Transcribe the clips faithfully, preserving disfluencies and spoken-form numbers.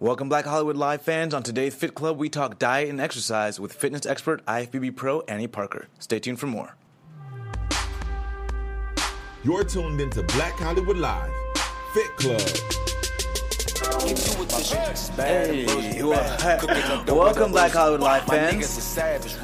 Welcome, Black Hollywood Live fans. On today's Fit Club, we talk diet and exercise with fitness expert I F B B Pro Annie Parker. Stay tuned for more. You're tuned into Black Hollywood Live, Fit Club. Hey, well, welcome, Black Hollywood Live fans.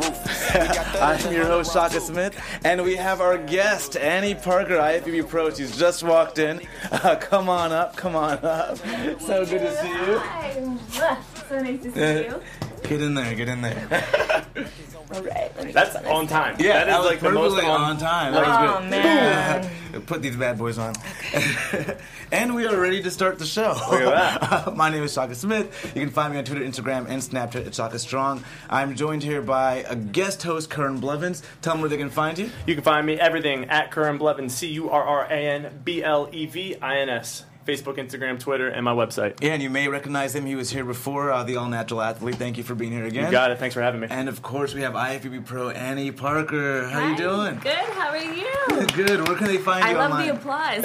I'm your host, Shaka Smith, and we have our guest, Annie Parker, I F B B Pro. She's just walked in. Uh, come on up, come on up. So good to see you. Hi. So nice to see you. Get in there, get in there. All right. Let me That's get on time. Yeah, that is that was like the most perfectly on, on time. Oh, That was good. man. Put these bad boys on. Okay. And we are ready to start the show. Look at that. My name is Shaka Smith. You can find me on Twitter, Instagram, and Snapchat at Shaka Strong. I'm joined here by a guest host, Curran Blevins. Tell them where they can find you. You can find me everything at Curran Blevins, C U R R A N B L E V I N S. Facebook, Instagram, Twitter, and my website. Yeah, and you may recognize him. He was here before, uh, the all-natural athlete. Thank you for being here again. You got it. Thanks for having me. And, of course, we have I F B B Pro Annie Parker. How Hi. you doing? Good. How are you? Good. Where can they find I you love online? the applause.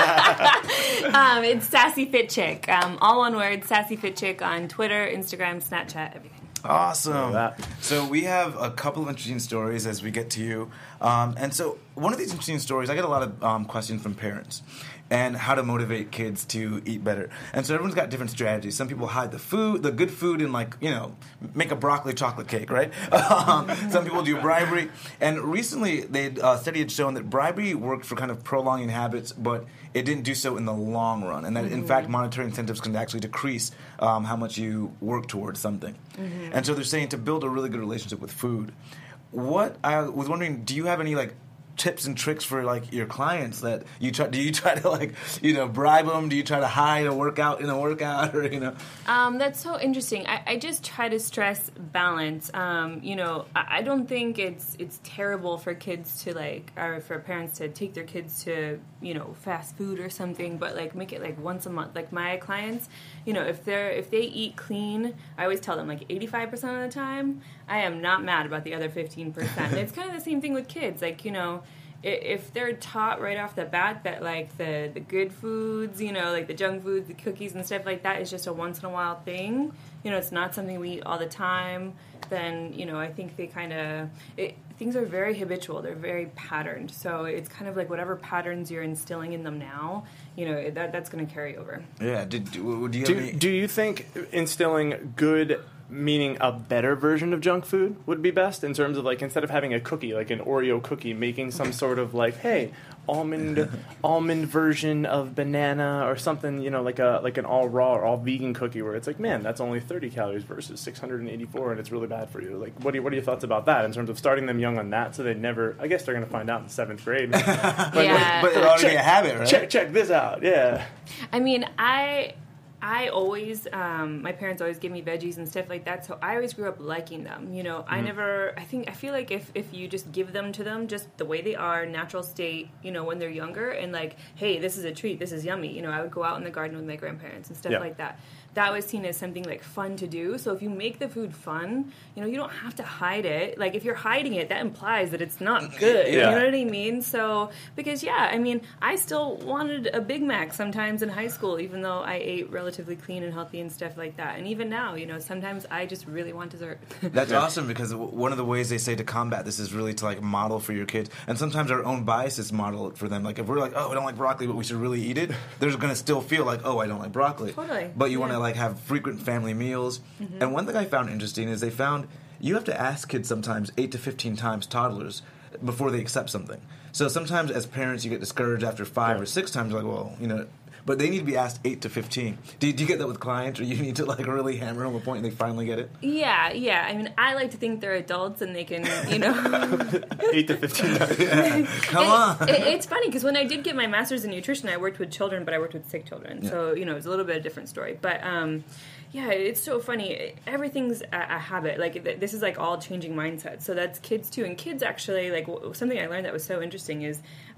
um, it's Sassy Fit Chick. Um, all one word, Sassy Fit Chick on Twitter, Instagram, Snapchat, everything. Awesome. That. So we have a couple of interesting stories as we get to you. Um, and so one of these interesting stories, I get a lot of um, questions from parents and how to motivate kids to eat better. And so everyone's got different strategies. Some people hide the food, the good food, in, like, you know, make a broccoli chocolate cake, right? um, some people do bribery. And recently, they uh, study had shown that bribery worked for kind of prolonging habits, but it didn't do so in the long run. And that, mm-hmm. in fact, monetary incentives can actually decrease um, how much you work towards something. Mm-hmm. And so they're saying to build a really good relationship with food. What, I was wondering, do you have any, like, tips and tricks for, like, your clients that you try? Do you try to, like, you know, bribe them? Do you try to hide a workout in a workout, or, you know? Um, that's so interesting. I, I just try to stress balance. Um, you know, I, I don't think it's it's terrible for kids to, like, or for parents to take their kids to, you know, fast food or something, but, like, make it, like, once a month. Like, my clients, you know, if they're if they eat clean, I always tell them, like, eighty-five percent of the time, I am not mad about the other fifteen percent. It's kind of the same thing with kids. Like, you know, if they're taught right off the bat that, like, the, the good foods, you know, like the junk foods, the cookies and stuff like that is just a once-in-a-while thing, you know, it's not something we eat all the time, then, you know, I think they kind of, things are very habitual. They're very patterned. So it's kind of like whatever patterns you're instilling in them now, you know, that that's going to carry over. Yeah. Did, do, do you Do, have any... do you think instilling good, meaning a better version of junk food, would be best in terms of, like, instead of having a cookie, like an Oreo cookie, making some sort of, like, hey, almond almond version of banana or something, you know, like a like an all raw or all vegan cookie where it's like, man, that's only thirty calories versus six hundred eighty-four and it's really bad for you. Like, what do you, what are your thoughts about that in terms of starting them young on that so they never, I guess they're going to find out in seventh grade. But, Yeah. But it's already check, a habit, right? Check, check this out, yeah. I mean, I I always, um, my parents always give me veggies and stuff like that, so I always grew up liking them. You know, mm-hmm. I never, I think, I feel like if, if you just give them to them just the way they are, natural state, you know, when they're younger, and like, hey, this is a treat, this is yummy. You know, I would go out in the garden with my grandparents and stuff yeah. like that. That was seen as something, like, fun to do. So if you make the food fun, you know, you don't have to hide it. Like, if you're hiding it, that implies that it's not good. Yeah. You know what I mean? So, because, yeah, I mean, I still wanted a Big Mac sometimes in high school, even though I ate relatively clean and healthy and stuff like that. And even now, you know, sometimes I just really want dessert. That's awesome, because one of the ways they say to combat this is really to, like, model for your kids. And sometimes our own biases model it for them. Like, if we're like, oh, I don't like broccoli, but we should really eat it, they're going to still feel like, oh, I don't like broccoli. Totally. But you yeah. want to, like, have frequent family meals. Mm-hmm. And one thing I found interesting is they found you have to ask kids sometimes eight to fifteen times, toddlers, before they accept something. So sometimes as parents you get discouraged after five yeah. or six times. You're like, well, you know, but they need to be asked eight to fifteen. Do, do you get that with clients, or you need to, like, really hammer home a point and they finally get it? Yeah, yeah. I mean, I like to think they're adults and they can, you know. eight to fifteen. Yeah. Come it, on. It, it's funny because when I did get my master's in nutrition, I worked with children, but I worked with sick children. Yeah. So, you know, it's a little bit of a different story. But, um, yeah, it's so funny. Everything's a, a habit. Like, this is, like, all changing mindsets. So that's kids, too. And kids, actually, like, w- something I learned that was so interesting is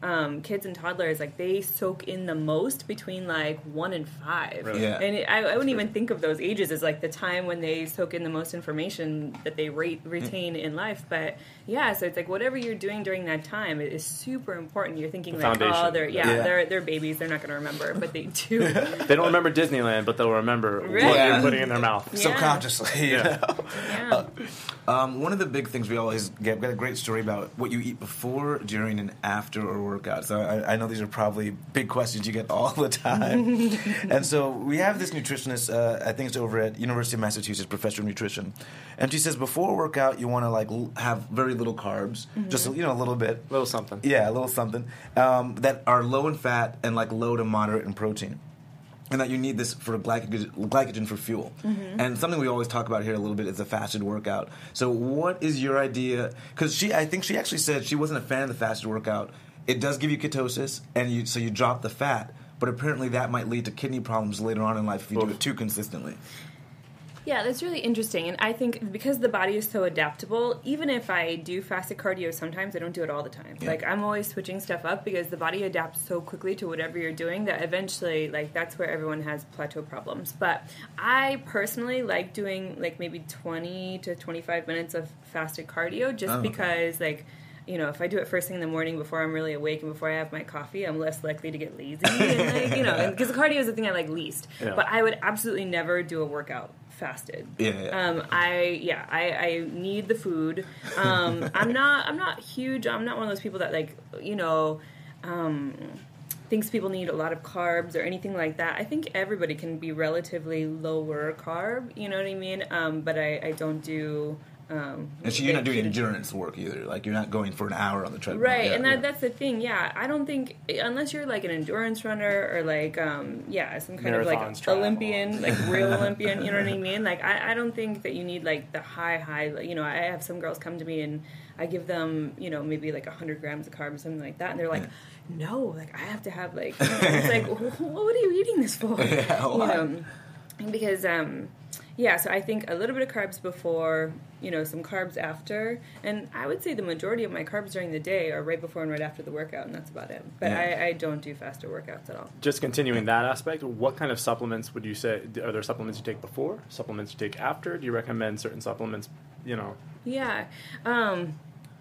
um, kids and toddlers, like they soak in the most between like one and five. Really? Yeah. And it, I, I wouldn't even think of those ages as like the time when they soak in the most information that they rate, retain in life. But yeah, so it's like whatever you're doing during that time it is super important. You're thinking The like, oh, foundation. they're yeah, Yeah. they're they're babies. They're not going to remember, but they do. They don't remember Disneyland, but they'll remember Right. what Yeah. you're putting in their mouth. Yeah. Subconsciously. you Yeah. know? Yeah. Um, one of the big things we always get, we got a great story about what you eat before, during, and after a workout. So I, I know these are probably big questions you get all the time. And so we have this nutritionist, uh, I think it's over at University of Massachusetts, professor of nutrition. And she says before a workout, you want to like l- have very little carbs, just, you know, a little bit. Little something. Yeah, a little something. Um, that are low in fat and like low to moderate in protein. And that you need this for glycogen, glycogen for fuel. Mm-hmm. And something we always talk about here a little bit is the fasted workout. So what is your idea? Because she, I think she actually said she wasn't a fan of the fasted workout. It does give you ketosis, and you so you drop the fat. But apparently that might lead to kidney problems later on in life if you do Oof. it too consistently. Yeah, that's really interesting. And I think because the body is so adaptable, even if I do fasted cardio sometimes, I don't do it all the time. Yeah. Like, I'm always switching stuff up because the body adapts so quickly to whatever you're doing that eventually, like, that's where everyone has plateau problems. But I personally like doing, like, maybe twenty to twenty-five minutes of fasted cardio just Oh. because, like, you know, if I do it first thing in the morning before I'm really awake and before I have my coffee, I'm less likely to get lazy. And like, you know, because cardio is the thing I like least. Yeah. But I would absolutely never do a workout fasted. Yeah, yeah. Um, I yeah, I, I need the food. Um, I'm not I'm not huge. I'm not one of those people that like you know. Um, thinks people need a lot of carbs or anything like that. I think everybody can be relatively lower carb, you know what I mean? Um, but I, I don't do... Um, And so you're not doing keto- endurance work either. Like you're not going for an hour on the treadmill. Right, Yeah, and that, yeah. that's the thing, yeah. I don't think, unless you're like an endurance runner or like, um, yeah, some kind of like Marathons, triathlons. Olympian, like real Olympian, you know what I mean? Like, I, I don't think that you need like the high, high, like, you know, I have some girls come to me and I give them, you know, maybe like one hundred grams of carbs or something like that, and they're like, no, like, I have to have like, you know, it's like, what are you eating this for? Yeah, you why? know, because, um, yeah, so I think a little bit of carbs before, you know, some carbs after. And I would say the majority of my carbs during the day are right before and right after the workout, and that's about it. But Yeah. I, I don't do faster workouts at all. Just continuing that aspect, what kind of supplements would you say? Are there supplements you take before? Supplements you take after? Do you recommend certain supplements, you know? Yeah. Um,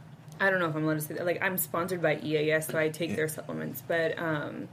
I don't know if I'm allowed to say that. Like, I'm sponsored by E A S, so I take their supplements. But um,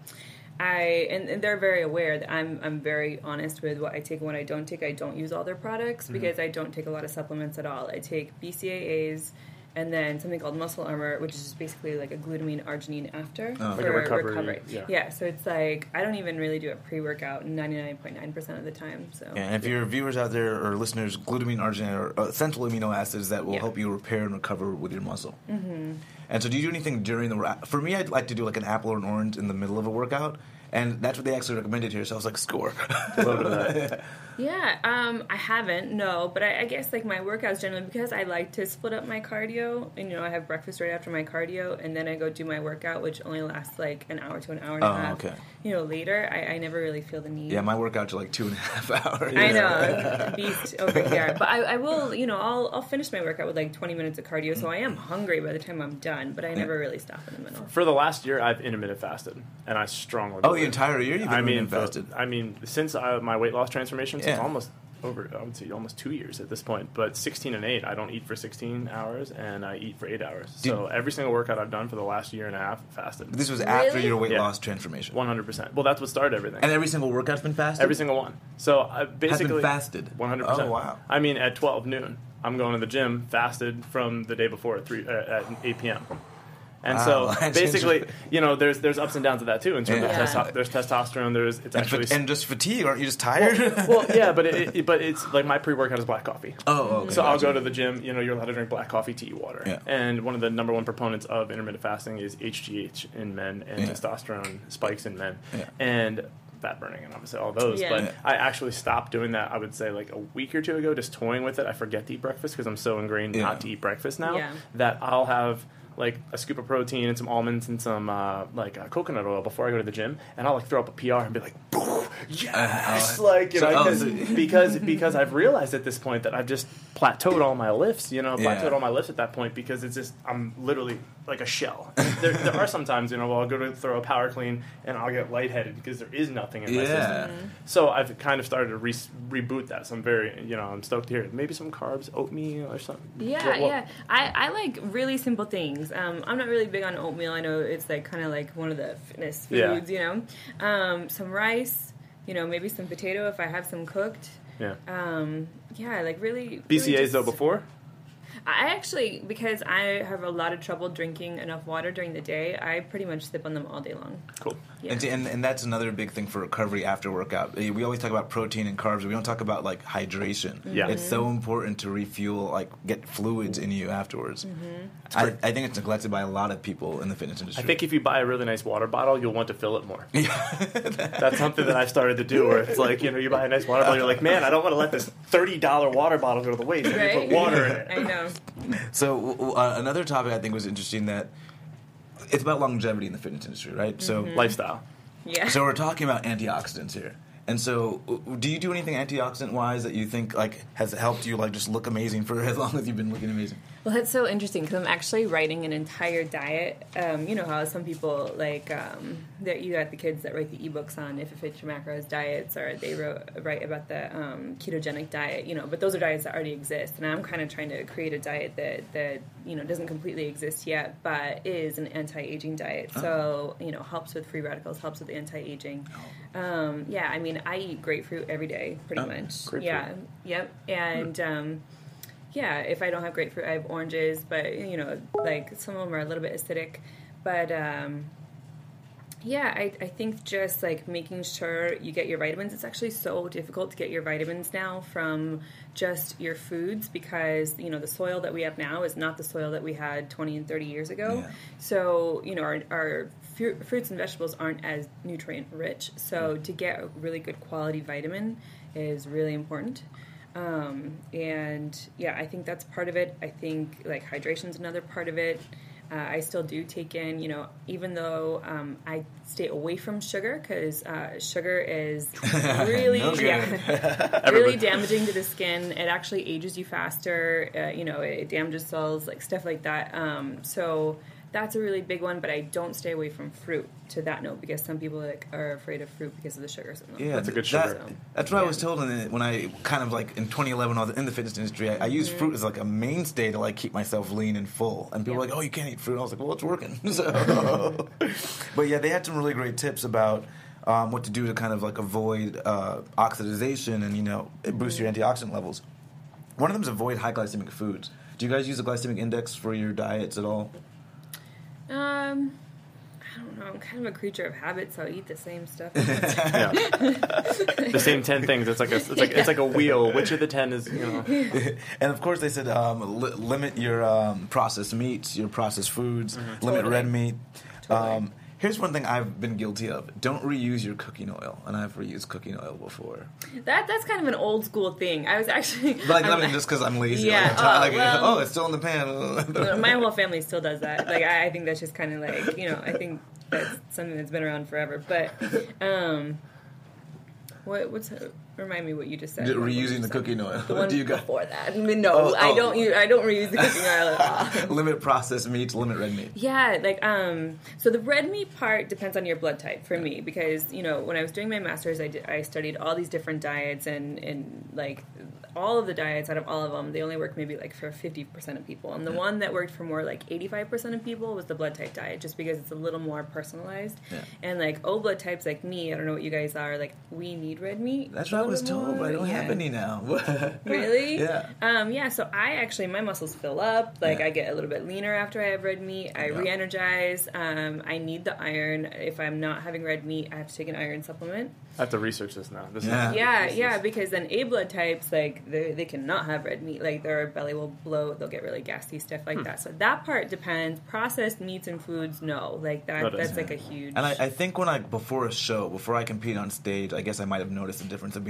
I and, and they're very aware that I'm I'm very honest with what I take and what I don't take. I don't use all their products Mm-hmm. because I don't take a lot of supplements at all. I take B C A As and then something called Muscle Armor, which is just basically like a glutamine arginine after Oh. for Like a recovery, yeah. So it's like I don't even really do a pre-workout ninety-nine point nine percent of the time. So Yeah, and if your viewers out there or listeners, glutamine, arginine are essential amino acids that will Yeah. help you repair and recover with your muscle. Mm-hmm. And so, do you do anything during the? ra- For me, I'd like to do like an apple or an orange in the middle of a workout, and that's what they actually recommended here. So I was like, score. A little bit of that. Yeah, um, I haven't, no, but I, I guess like my workouts generally, because I like to split up my cardio, and you know, I have breakfast right after my cardio, and then I go do my workout, which only lasts like an hour to an hour and Oh, a half. okay. You know, later, I, I never really feel the need. Yeah, my workouts are like two and a half hours. I know, beast over here. But I, I will, you know, I'll I'll finish my workout with like twenty minutes of cardio, so I am hungry by the time I'm done, but I never really stop in the middle. For the last year, I've intermittent fasted, and I strongly. Oh, believe- the entire year you've been I mean, intermittent for- fasted. I mean, since I, my weight loss transformation, since Yeah. almost over, I would say almost two years at this point. But sixteen and eight, I don't eat for sixteen hours, and I eat for eight hours. So every single workout I've done for the last year and a half, fasted. This was after Really? your weight Yeah. loss transformation. One hundred percent. Well, that's what started everything. And every single workout's been fasted? Every single one. So I basically fasted? One hundred percent. Oh, wow. I mean, at twelve noon, I'm going to the gym, fasted from the day before at three uh, at eight p.m. And Wow, so that's basically, interesting. you know, there's there's ups and downs of that too. In terms Yeah. of testo- there's testosterone. There's it's And, actually fa- and just fatigue, aren't you just tired? well, yeah, but it, it, but it's like my pre-workout is black coffee. oh, okay. So I'll gotcha. go to the gym. You know, you're allowed to drink black coffee, tea, water. Yeah. And one of the number one proponents of intermittent fasting is H G H in men and Yeah. testosterone spikes in men. Yeah. And fat burning and obviously all those. Yeah. But Yeah. I actually stopped doing that, I would say, like a week or two ago, just toying with it. I forget to eat breakfast because I'm so ingrained Yeah. not to eat breakfast now Yeah. that I'll have like a scoop of protein and some almonds and some uh, like uh, coconut oil before I go to the gym, and I'll like throw up a P R and be like, "Boof," yes, Uh, like you so- know, oh, because so- because because I've realized at this point that I've just plateaued all my lifts. You know, plateaued Yeah. all my lifts at that point because it's just I'm literally like a shell. There, there are some times, you know, well, I'll go to throw a power clean and I'll get lightheaded because there is nothing in my Yeah. system. So I've kind of started to re- reboot that. So I'm very, you know, I'm stoked to hear it. Maybe some carbs, oatmeal or something. Yeah, What- what- yeah. I, I like really simple things. Um, I'm not really big on oatmeal. I know it's like kind of like one of the fitness Yeah. foods, you know. Um, some rice, you know, maybe some potato if I have some cooked. Yeah. Um, yeah, like really. B C As really just- though before. I actually, because I have a lot of trouble drinking enough water during the day, I pretty much sip on them all day long. Cool. Yeah. And, and and that's another big thing for recovery after workout. We always talk about protein and carbs, but we don't talk about like hydration. Yeah. It's so important to refuel, like get fluids in you afterwards. Mm-hmm. I, I think it's neglected by a lot of people in the fitness I industry. think if you buy a really nice water bottle, you'll want to fill it more. That's something that I've started to do where it's like, you know, you buy a nice water bottle, you're like, man, I don't want to let this thirty dollars water bottle go to the waste. I need to Right? put water in it. I know. So uh, another topic I think was interesting that it's about longevity in the fitness industry, right? So Lifestyle. Yeah. so we're talking about antioxidants here. And so, w- do you do anything antioxidant-wise that you think like has helped you like just look amazing for as long as you've been looking amazing? Well, that's so interesting because I'm actually writing an entire diet. Um, you know how some people like um, that you got the kids that write the ebooks on if it fits your macros diets, or they wrote write about the um, ketogenic diet. You know, but those are diets that already exist, and I'm kind of trying to create a diet that that you know doesn't completely exist yet, but is an anti-aging diet. So you know, helps with free radicals, helps with anti-aging. Um, yeah, I mean, I eat grapefruit every day, pretty Oh, much. grapefruit. Yeah, yep, and. Um, Yeah, if I don't have grapefruit, I have oranges, but, you know, like, some of them are a little bit acidic. But, um, yeah, I, I think just, like, making sure you get your vitamins. It's actually so difficult to get your vitamins now from just your foods because, you know, the soil that we have now is not the soil that we had twenty and thirty years ago. Yeah. So, you know, our, our fu- fruits and vegetables aren't as nutrient rich. So to get a really good quality vitamin is really important. Um, and yeah, I think that's part of it. I think like hydration's another part of it. Uh, I still do take in, you know, even though um, I stay away from sugar because uh, sugar is really, No good. yeah, really damaging to the skin. It actually ages you faster. Uh, you know, it damages cells, like stuff like that. Um, so that's a really big one. But I don't stay away from fruit to that note because some people like are afraid of fruit because of the sugars in them. Yeah, That's a good that- sugar. That's what I Yeah. was told in the, when I kind of like in twenty eleven when I was in the fitness industry. I, I used fruit as like a mainstay to like keep myself lean and full. And people were Yeah. like, "Oh, you can't eat fruit." I was like, "Well, it's working." So, but yeah, they had some really great tips about um, what to do to kind of like avoid uh, oxidization and you know boost your antioxidant levels. One of them is avoid high glycemic foods. Do you guys use a glycemic index for your diets at all? Um, I don't know. I'm kind of a creature of habit, so I eat the same stuff. Yeah. The same ten things. It's like a it's like it's like a wheel. Which of the ten is you know? And of course, they said um, li- limit your um, processed meats, your processed foods, limit Totally. red meat. Totally. Um, here's one thing I've been guilty of: don't reuse your cooking oil, and I've reused cooking oil before. that that's kind of an old school thing. I was actually But like, I I'm- mean, just because I'm lazy, Yeah, like, I'm tired, oh, like, well- oh, it's still in the pan. my whole family still does that. Like I, I think that's just kind of like you know I think that's something that's been around forever. But um, what what's remind me what you just said? Just What was reusing you the said? cooking oil. The one Do you got before that? I mean, no, Oh, I oh. don't. Use, I don't reuse the cooking oil at all. limit processed meats, limit red meat. Yeah, like um, so the red meat part depends on your blood type for me because you know when I was doing my master's, I, did, I studied all these different diets and and like all of the diets out of all of them, they only work maybe like for fifty percent of people, and the one that worked for more like eighty-five percent of people was the blood type diet, just because it's a little more personalized. Yeah. And like O blood types like me, I don't know what you guys are, like we need red meat. That's a what I was little told, but I don't more. have Yeah. any now. Really? Yeah. Um, yeah, so I actually, my muscles fill up. Like, Yeah. I get a little bit leaner after I have red meat. I Yeah. re-energize. Um, I need the iron. If I'm not having red meat, I have to take an iron supplement. I have to research this now. This Yeah. Is, Yeah, this yeah, is- because then A blood types, like, they they cannot have red meat. Like, their belly will bloat. They'll get really gassy, stuff like that. So that part depends. Processed meats and foods, no. Like, that That is- that's like a huge... And I, I think when I before a show, before I compete on stage, I guess I might have noticed the difference of being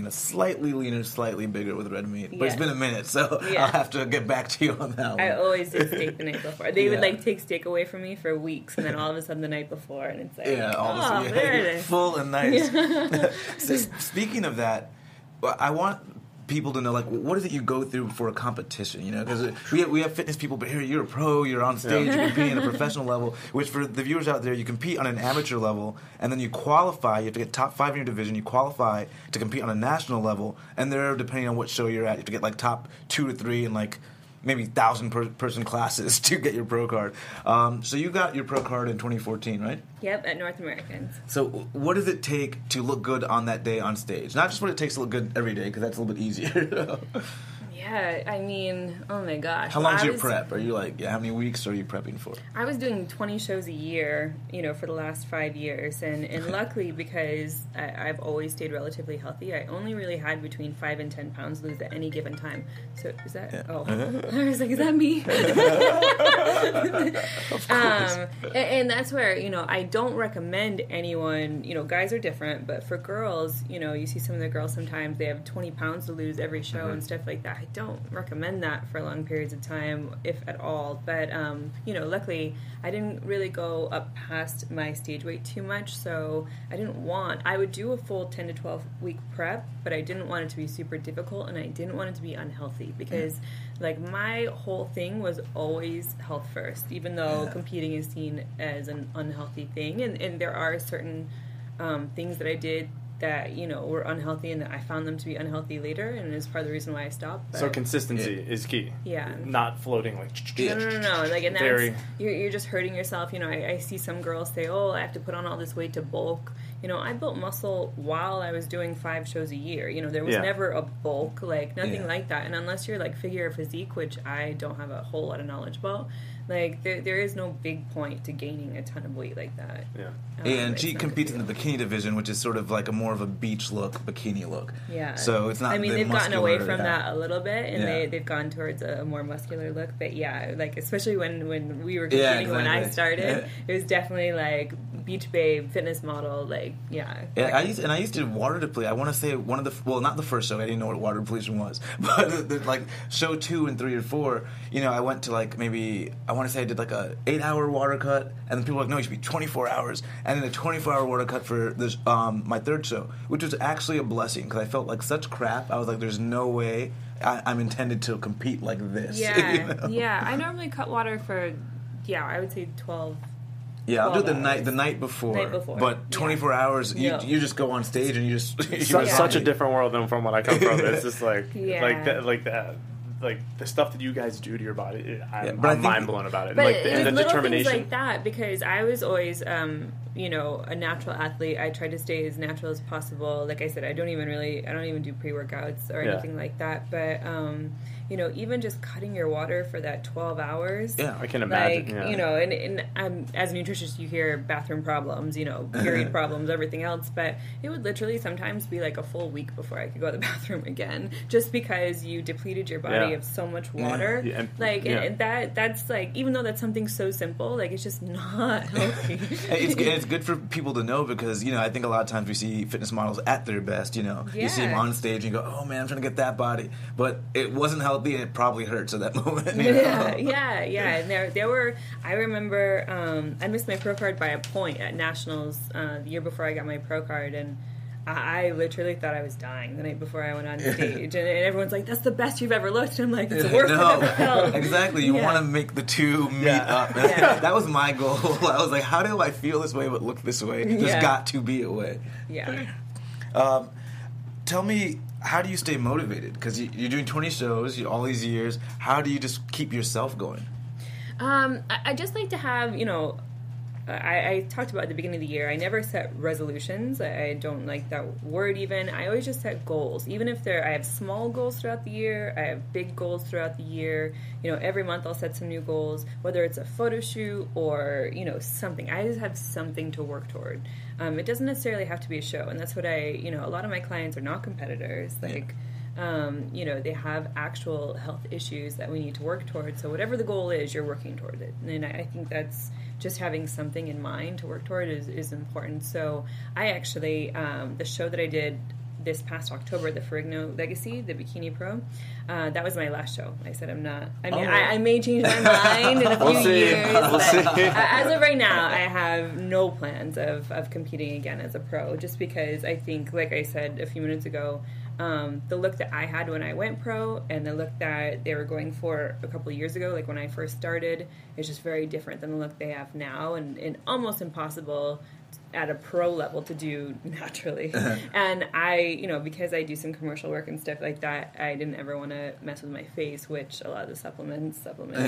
a slightly leaner, slightly bigger with red meat. But Yeah. it's been a minute, so Yeah. I'll have to get back to you on that one. I always did steak the night before. They would Yeah. like take steak away from me for weeks, and then all of a sudden the night before, and it's like, Yeah, all oh, of a there it sudden, is. full and nice. So, speaking of that, well, I want people to know, like, what is it you go through for a competition? You know, because we have, we have fitness people, but here you're a pro, you're on stage, Yeah. you're competing at a professional level. Which for the viewers out there, you compete on an amateur level, and then you qualify. You have to get top five in your division. You qualify to compete on a national level, and there, depending on what show you're at, you have to get like top two to three in like maybe thousand per- person classes to get your pro card. Um, so you got your pro card in twenty fourteen, right? Yep, at North Americans. So what does it take to look good on that day on stage? Not just what it takes to look good every day, because that's a little bit easier. Yeah, I mean, oh my gosh. How Well, long's I your was- prep? Are you like, yeah, how many weeks are you prepping for? I was doing twenty shows a year, you know, for the last five years. And, and luckily, because I, I've always stayed relatively healthy, I only really had between five and ten pounds lose at any given time. So is that, Yeah. oh, I was like, is that me? um, and, and that's where, you know, I don't recommend anyone, you know, guys are different, but for girls, you know, you see some of the girls sometimes, they have twenty pounds to lose every show Mm-hmm. and stuff like that. I don't recommend that for long periods of time, if at all. But, um, you know, luckily, I didn't really go up past my stage weight too much, so I didn't want, I would do a full ten to twelve week prep, but I didn't want it to be super difficult, and I didn't want it to be unhealthy, because like my whole thing was always health first, even though Yeah. competing is seen as an unhealthy thing, and, and there are certain um, things that I did that, you know, were unhealthy, and I found them to be unhealthy later, and it's part of the reason why I stopped. But So consistency Yeah. is key. Yeah. Not floating like. no, no, no, no. Like, and that's, Very- you're, you're just hurting yourself. You know, I, I see some girls say, oh, I have to put on all this weight to bulk. You know, I built muscle while I was doing five shows a year. You know, there was Yeah. never a bulk, like, nothing Yeah. like that. And unless you're, like, figure or physique, which I don't have a whole lot of knowledge about, like, there, there is no big point to gaining a ton of weight like that. Yeah. Um, And it's she not a competes big in the deal. bikini division, which is sort of like a more of a beach look, bikini look. Yeah. So it's not I mean, the they've gotten away muscular- from yeah. that a little bit, and Yeah. they they've gone towards a more muscular look. But yeah, like especially when when we were Yeah, competing when I exactly. started, Yeah. it was definitely like beach babe, fitness model. Like yeah. Yeah, I used and I used to water deplete. I want to say one of the well, not the first show. I didn't know what water depletion was, but the, the, like show two and three or four. You know, I went to like maybe I want to say I did like a eight hour water cut, and then people were like, no, you should be twenty four hours, and then a twenty four hour water cut for this um my third show, which was actually a blessing because I felt like such crap. I was like, there's no way I, I'm intended to compete like this. Yeah, you know? yeah. I normally cut water for yeah, I would say twelve. Yeah, I'll do it the twelve night hours. the night before. Night before, But yeah. twenty-four hours, you Yeah. you just go on stage and you just you Su- just- Such a different world than from what I come from. It's just like Yeah. like that like that like the stuff that you guys do to your body. it- I'm, Yeah, but I I'm think- mind blown about it. But like it, the, it was and the little determination. things like that because I was always, um, you know, a natural athlete. I tried to stay as natural as possible. Like I said, I don't even really, I don't even do pre workouts or Yeah. anything like that. But um, you know, even just cutting your water for that twelve hours. Yeah. I can imagine. Like yeah. you know, and, and um, as a nutritionist, you hear bathroom problems, you know, period problems, everything else. But it would literally sometimes be like a full week before I could go to the bathroom again, just because you depleted your body Yeah. of so much water. Yeah, and- Like yeah. and, and that that's like even though that's something so simple, like it's just not healthy. it's, and it's good for people to know because you know I think a lot of times we see fitness models at their best. You know, you see them Yeah. on stage and you go, "Oh man, I'm trying to get that body," but it wasn't healthy and it probably hurts at that moment. You know? Yeah, yeah, yeah. And there, there were. I remember um, I missed my pro card by a point at nationals uh, the year before I got my pro card, and I, I literally thought I was dying the night before I went on stage. and, and everyone's like, "That's the best you've ever looked." And I'm like, "It's the worst No, I've ever felt." exactly. You Yeah. want to make the two meet Yeah. up. Yeah. That was my goal. I was like, how do I feel this way but look this way? There's Yeah. got to be a way. Yeah. Um, tell me, how do you stay motivated? Because you, you're doing twenty shows you, all these years. How do you just keep yourself going? Um, I, I just like to have, you know, I, I talked about at the beginning of the year, I never set resolutions. I, I don't like that word even. I always just set goals. Even if they're, I have small goals throughout the year, I have big goals throughout the year. You know, every month I'll set some new goals, whether it's a photo shoot or, you know, something. I just have something to work toward. Um, it doesn't necessarily have to be a show. And that's what I, you know, a lot of my clients are not competitors. Like, Um, you know, they have actual health issues that we need to work towards. So whatever the goal is, you're working toward it. And I, I think that's just having something in mind to work toward is, is important. So I actually, um, the show that I did this past October, the Ferrigno Legacy, the Bikini Pro. Uh, that was my last show. I said I'm not. I mean, Oh. I, I may change my mind in a few We'll see. years. We'll but see. as of right now, I have no plans of, of competing again as a pro, just because I think, like I said a few minutes ago, um, the look that I had when I went pro and the look that they were going for a couple of years ago, like when I first started, is just very different than the look they have now, and, and almost impossible at a pro level to do naturally. And I, you know, because I do some commercial work and stuff like that, I didn't ever want to mess with my face, which a lot of the supplements, supplements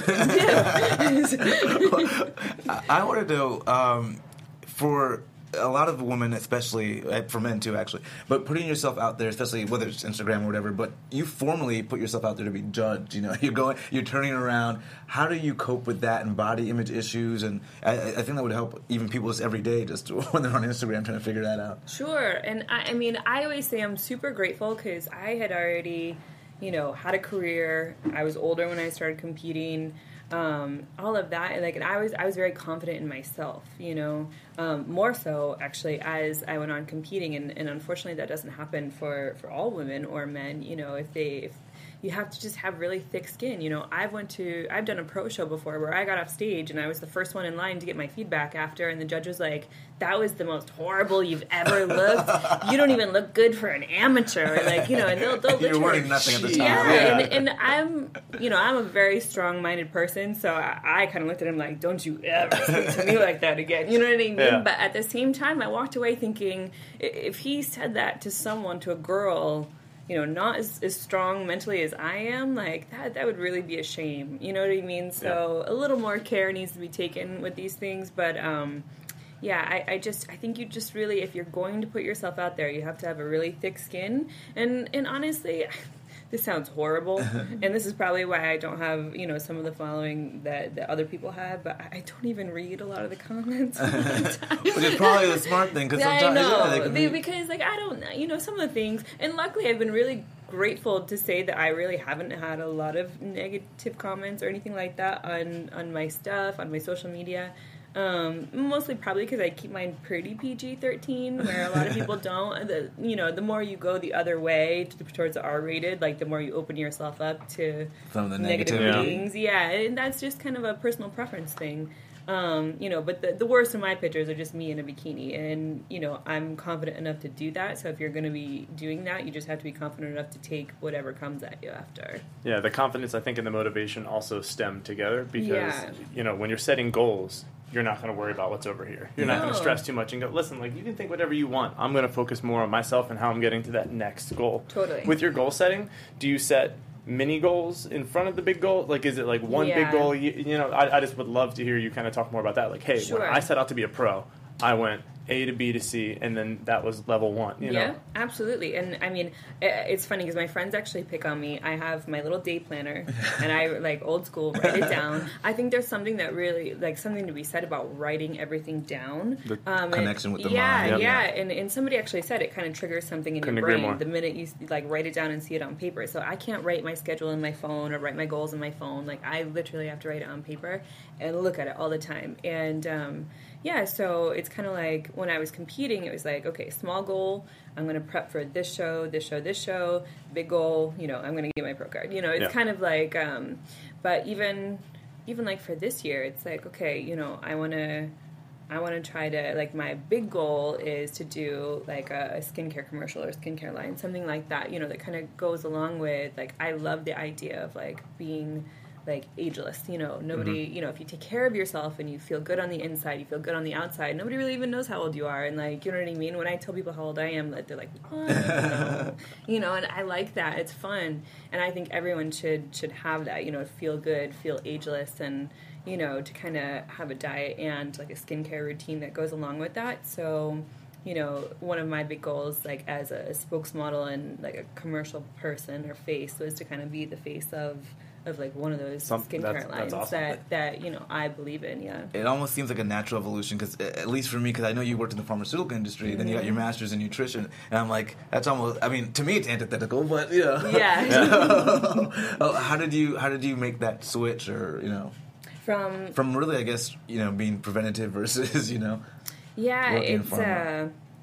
Yeah. can, can do. I I wanted to, um, for a lot of women, especially, uh, for men too, actually, but putting yourself out there, especially whether it's Instagram or whatever, but you formally put yourself out there to be judged, you know, you're going, you're turning around. How do you cope with that and body image issues? And I, I think that would help even people just every day, just when they're on Instagram trying to figure that out. Sure. And I, I mean, I always say I'm super grateful because I had already, you know, had a career. I was older when I started competing. Um, all of that, and like, and I was, I was very confident in myself, you know, um, more so actually as I went on competing, and, and unfortunately that doesn't happen for, for all women or men, you know, if they, if you have to just have really thick skin, you know. I've went to, I've done a pro show before where I got off stage and I was the first one in line to get my feedback after, and the judge was like, that was the most horrible you've ever looked. You don't even look good for an amateur, like, you know, and they'll, they'll You're literally- wearing nothing at the time. yeah, Yeah. And, and I'm, you know, I'm a very strong-minded person, so I, I kind of looked at him like, don't you ever speak to me like that again, you know what I mean? Yeah. But at the same time, I walked away thinking, i- if he said that to someone, to a girl, you know, not as, as strong mentally as I am, like, that that would really be a shame, you know what I mean? So a little more care needs to be taken with these things, but, um... yeah, I, I just I think you just really, if you're going to put yourself out there, you have to have a really thick skin. And and honestly, this sounds horrible, and this is probably why I don't have, you know, some of the following that, that other people have, but I don't even read a lot of the comments. Which is probably the smart thing, because I sometimes, know, yeah, they can Be- be- because like I don't know, you know, some of the things, and luckily I've been really grateful to say that I really haven't had a lot of negative comments or anything like that on on my stuff, on my social media. Um, mostly probably because I keep mine pretty P G thirteen, where a lot of people don't. The, you know, the more you go the other way to, towards the R-rated, like the more you open yourself up to Some of the negative negativity. things. Yeah, and that's just kind of a personal preference thing. Um, you know, but the, the worst of my pictures are just me in a bikini, and you know, I'm confident enough to do that. So if you're going to be doing that, you just have to be confident enough to take whatever comes at you after. Yeah, the confidence, I think, and the motivation also stem together because, Yeah. you know, when you're setting goals, you're not going to worry about what's over here. You're not going No. to stress too much and go, listen, like, you can think whatever you want. I'm going to focus more on myself and how I'm getting to that next goal. Totally. With your goal setting, do you set mini goals in front of the big goal? Like, is it like one Yeah. big goal? You, you know, I, I just would love to hear you kind of talk more about that. Like, hey, Sure. when I set out to be a pro, I went A to B to C, and then that was level one. You Yeah, know? absolutely. And I mean, i- it's funny because my friends actually pick on me. I have my little day planner, and I like old school write it down. I think there's something that really like something to be said about writing everything down. The and- connection with the yeah, mind. Yeah, Yep. And and somebody actually said it kind of triggers something in Couldn't your agree brain more. the minute you like write it down and see it on paper. So I can't write my schedule in my phone or write my goals in my phone. Like I literally have to write it on paper and look at it all the time. And um, yeah, so it's kind of like when I was competing, it was like, okay, small goal, I'm going to prep for this show, this show, this show. Big goal, you know, I'm going to get my pro card. You know, it's Yeah. kind of like, um, but even even like for this year, it's like, okay, you know, I want to. I want to try to, like, my big goal is to do, like, a, a skincare commercial or skincare line, something like that, you know, that kind of goes along with, like, I love the idea of, like, being, like, ageless, you know, nobody, you know, if you take care of yourself and you feel good on the inside, you feel good on the outside, nobody really even knows how old you are, and, like, you know what I mean? When I tell people how old I am, like, they're like, what? No. You know, and I like that. It's fun, and I think everyone should, should have that, you know, feel good, feel ageless, and, you know, to kind of have a diet and like a skincare routine that goes along with that. So, you know, one of my big goals, like as a spokesmodel and like a commercial person or face, was to kind of be the face of, of like one of those Some- skincare that's- lines that's awesome. that, that, you know, I believe in, yeah. It almost seems like a natural evolution, because at least for me, because I know you worked in the pharmaceutical industry, then you got your master's in nutrition, and I'm like, that's almost, I mean, to me it's antithetical, but, you know. Yeah. Oh, how did you, how did you make that switch, or, you know, From, from really, I guess, you know, being preventative versus, you know, yeah, working in it's, pharma. uh,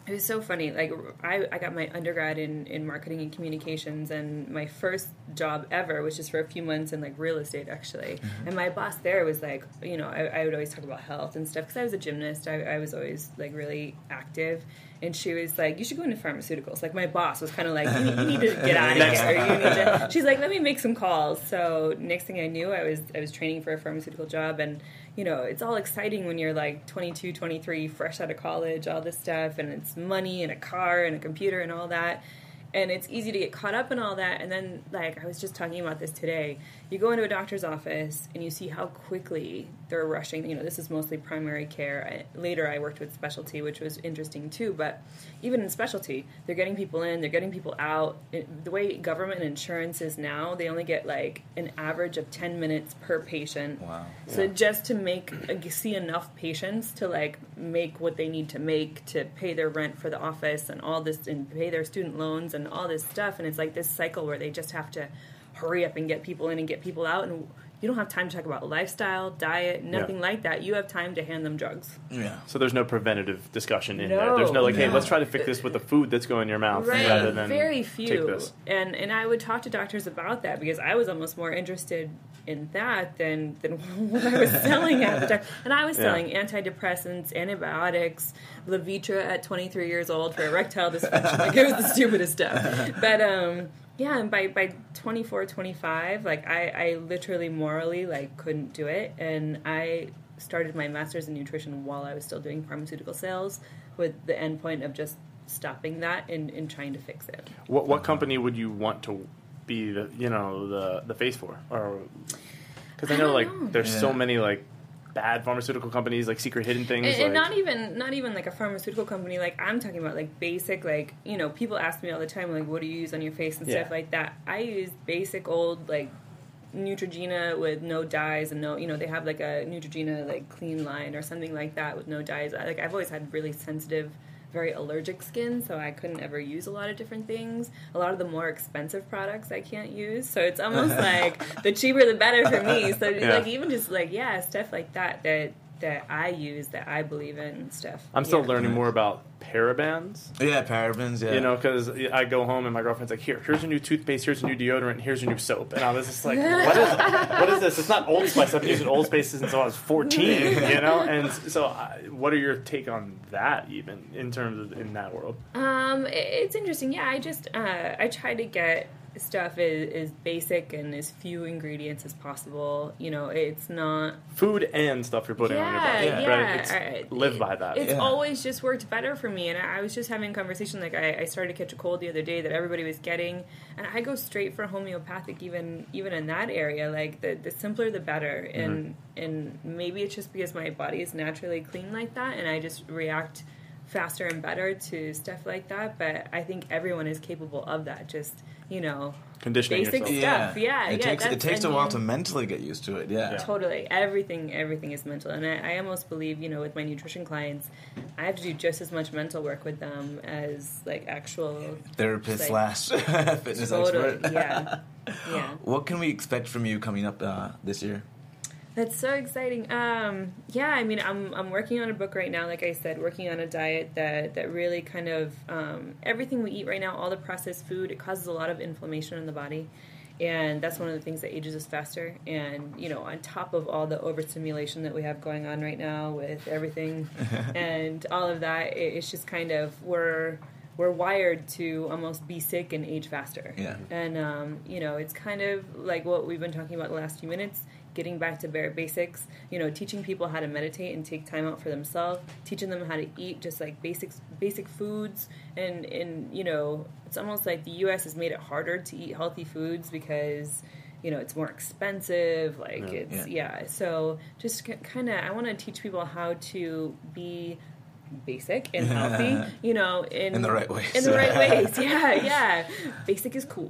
It was so funny. Like, I, I got my undergrad in, in marketing and communications, and my first job ever was just for a few months in, like, real estate, actually. Mm-hmm. And my boss there was like, you know, I, I would always talk about health and stuff, because I was a gymnast. I, I was always, like, really active. And she was like, you should go into pharmaceuticals. Like, my boss was kind of like, you need, you need to get out of here. You need to. She's like, let me make some calls. So next thing I knew, I was I was training for a pharmaceutical job, and you know, it's all exciting when you're like twenty-two, twenty-three, fresh out of college, all this stuff, and it's money and a car and a computer and all that. And it's easy to get caught up in all that. And then, like, I was just talking about this today. You go into a doctor's office and you see how quickly they're rushing. You know, this is mostly primary care. I, later, I worked with specialty, which was interesting too. But even in specialty, they're getting people in, they're getting people out. It, the way government insurance is now, they only get like an average of ten minutes per patient. Wow. So Yeah. just to make uh, see enough patients to like make what they need to make to pay their rent for the office and all this, and pay their student loans and all this stuff. And it's like this cycle where they just have to hurry up and get people in and get people out, and you don't have time to talk about lifestyle, diet, nothing Yeah. like that. You have time to hand them drugs. Yeah. So there's no preventative discussion in No. there. There's no like, hey, No. let's try to fix this with the food that's going in your mouth Right, rather than very take few. this. And and I would talk to doctors about that, because I was almost more interested in that than than what I was selling at the time. And I was Yeah. selling antidepressants, antibiotics, Levitra at twenty-three years old for erectile dysfunction. Like, it was the stupidest stuff. But um yeah, and by, by twenty-four, twenty-five, like, I, I literally morally, like, couldn't do it. And I started my master's in nutrition while I was still doing pharmaceutical sales, with the end point of just stopping that and, and trying to fix it. What what company would you want to be the you know the the face for? Or because I I know don't like know. there's Yeah. so many like bad pharmaceutical companies, like secret hidden things. And, and like, not even not even like a pharmaceutical company. Like, I'm talking about like basic, like, you know, people ask me all the time, like, what do you use on your face and Yeah. stuff like that. I use basic old like Neutrogena with no dyes, and no, you know, they have like a Neutrogena like clean line or something like that with no dyes. I, like, I've always had really sensitive, very allergic skin, so I couldn't ever use a lot of different things. A lot of the more expensive products I can't use, so it's almost like the cheaper the better for me. So Yeah. like, even just like, yeah, stuff like that that that I use, that I believe in and stuff. I'm still Yeah. learning more about parabens. Yeah, parabens, yeah. You know, because I go home and my girlfriend's like, "Here, here's a new toothpaste, here's a new deodorant, here's a new soap," and I was just like, "What is, what is this? It's not Old Spice. I've been using Old Spice since I was fourteen." You know, and so, I, what are your take on that, even in terms of in that world? Um, it's interesting. Yeah, I just uh, I try to get stuff as, as basic and as few ingredients as possible. You know, it's not. Food and stuff you're putting on your Yeah, body, yeah. right? It's, I- live by that. It's Yeah. always just worked better for me. And I I was just having a conversation, like, I, I started to catch a cold the other day that everybody was getting, and I go straight for homeopathic, even even in that area. Like, the, the simpler the better. And and maybe it's just because my body is naturally clean like that, and I just react faster and better to stuff like that. But I think everyone is capable of that. Just, you know, Conditioning basic yourself. stuff. Yeah, It yeah. takes it that's- takes I a while mean- to mentally get used to it. Yeah. Yeah. Totally. Everything everything is mental. And I, I almost believe, you know, with my nutrition clients, I have to do just as much mental work with them as, like, actual... Therapist Like, slash fitness Totally. expert. Yeah. Yeah. What can we expect from you coming up uh, this year? That's so exciting. Um, yeah, I mean, I'm I'm working on a book right now, like I said, working on a diet that, that really kind of... Um, everything we eat right now, all the processed food, it causes a lot of inflammation in the body. And that's one of the things that ages us faster. And, you know, on top of all the overstimulation that we have going on right now with everything and all of that, it, it's just kind of, we're we're wired to almost be sick and age faster. Yeah. And, um, you know, it's kind of like what we've been talking about the last few minutes, getting back to bare basics, you know, teaching people how to meditate and take time out for themselves, teaching them how to eat just like basic basic foods. And, and, you know, it's almost like the U S has made it harder to eat healthy foods because, you know, it's more expensive. Like, Yeah. it's, Yeah. yeah. So just kind of, I want to teach people how to be basic and healthy, you know, in, In the right ways. In the right ways, yeah, yeah. Basic is cool.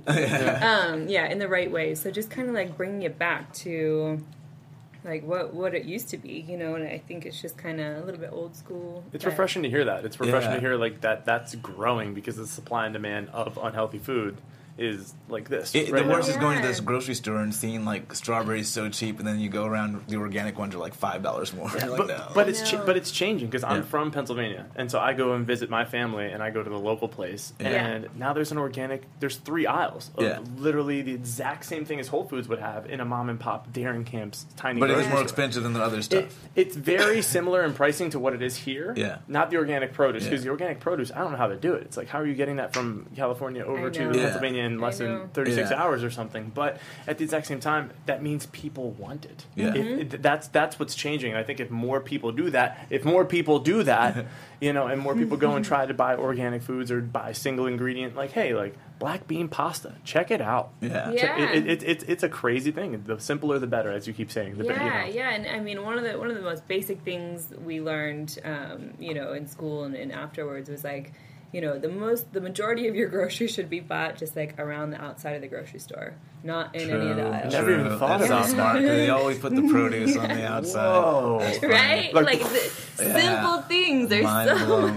um, yeah, in the right ways. So just kind of like bringing it back to like what what it used to be, you know. And I think it's just kind of a little bit old school. It's but- refreshing to hear that. It's refreshing Yeah. to hear like that that's growing because of the supply and demand of unhealthy food is like this. It, right the worst now. is going to Yeah. this grocery store and seeing like strawberries so cheap, and then you go around, the organic ones are like five dollars more. You're like, But, no. but it's I ch- know. but it's changing because I'm Yeah. from Pennsylvania, and so I go and visit my family, and I go to the local place, Yeah. and now there's an organic. There's three aisles of Yeah. literally the exact same thing as Whole Foods would have in a mom and pop Darren Camp's tiny. but it is grocery more store. expensive than the other stuff. It, it's very similar in pricing to what it is here. Yeah. Not the organic produce, because Yeah. the organic produce, I don't know how to do it. It's like, how are you getting that from California over I to know. Yeah. Pennsylvania in less I than know. thirty-six Yeah. hours or something? But at the exact same time, that means people want it. Yeah. If- it- that's that's what's changing. And I think if more people do that, if more people do that, you know, and more people go and try to buy organic foods or buy single ingredient, like, hey, like black bean pasta, check it out. Yeah. Yeah. Check- It, it, it, it's a crazy thing. The simpler, the better, as you keep saying. The better, Yeah, you know. yeah, and I mean one of the one of the most basic things we learned, um, you know, in school and, and afterwards was like, you know, the most the majority of your groceries should be bought just like around the outside of the grocery store, not in any of the True, aisles. Never even true. thought That's about so smart, 'cause they always put the produce on the outside. Whoa. That's funny. Right? Like- Like, the Yeah. simple things are Mind so blown.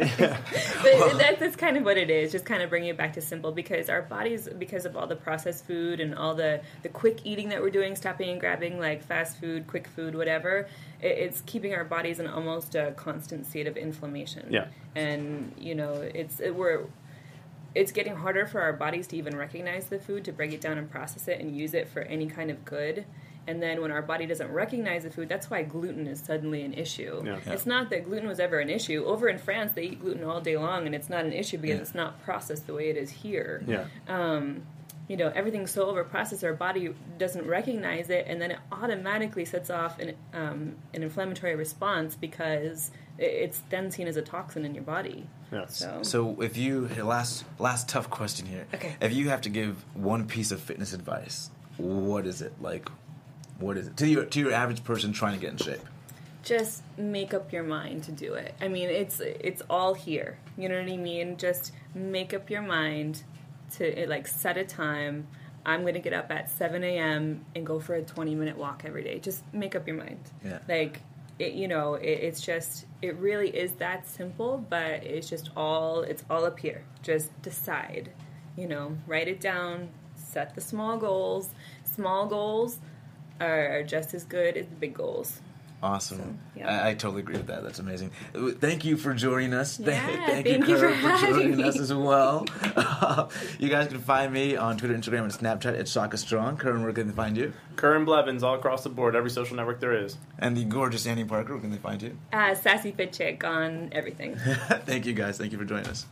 but that's, that's kind of what it is, just kind of bringing it back to simple, because our bodies, because of all the processed food and all the, the quick eating that we're doing, stopping and grabbing like fast food, quick food, whatever, it, it's keeping our bodies in almost a constant state of inflammation. Yeah. And, you know, it's it, we're it's getting harder for our bodies to even recognize the food, to break it down and process it and use it for any kind of good. And then when our body doesn't recognize the food, that's why gluten is suddenly an issue. Yeah. It's not that gluten was ever an issue. Over in France, they eat gluten all day long, and it's not an issue because Yeah. it's not processed the way it is here. Yeah. Um, you know, everything's so overprocessed, our body doesn't recognize it, and then it automatically sets off an, um, an inflammatory response because it- it's then seen as a toxin in your body. Yeah. So, So if you last last tough question here. Okay. If you have to give one piece of fitness advice, what is it? Like, what is it to your to your average person trying to get in shape? just make up your mind to do it. I mean, it's it's all here. You know what I mean? Just make up your mind to like set a time. I'm going to get up at seven a.m. and go for a twenty minute walk every day. Just make up your mind. Yeah. Like, it, you know, it, it's just, it really is that simple, but it's just all, it's all up here. Just decide, you know, write it down, set the small goals. Small goals are just as good as the big goals. Awesome. So, yeah. I, I totally agree with that. That's amazing. Thank you for joining us. Yeah, thank, thank you for Kurt, for joining having us me. as well. You guys can find me on Twitter, Instagram, and Snapchat at Shaka Strong. Karen, where can they find you? Curran Blevins all across the board, every social network there is. And the gorgeous Annie Parker, where can they find you? Uh, Sassy Fit Chick on everything. Thank you, guys. Thank you for joining us.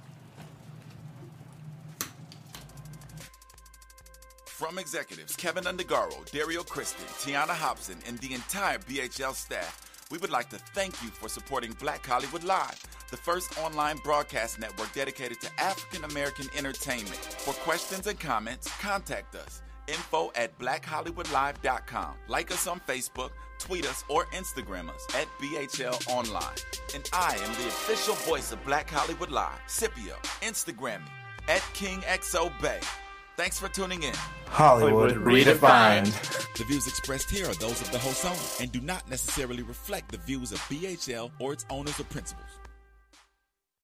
From executives Kevin Undergaro, Dario Kristen, Tiana Hobson, and the entire B H L staff, we would like to thank you for supporting Black Hollywood Live, the first online broadcast network dedicated to African American entertainment. For questions and comments, contact us. Info at black hollywood live dot com. Like us on Facebook, tweet us, or Instagram us at B H L Online. And I am the official voice of Black Hollywood Live, Scipio. Instagram me at King X O Bay. Thanks for tuning in. Hollywood redefined. The views expressed here are those of the host only and do not necessarily reflect the views of B H L or its owners or principals.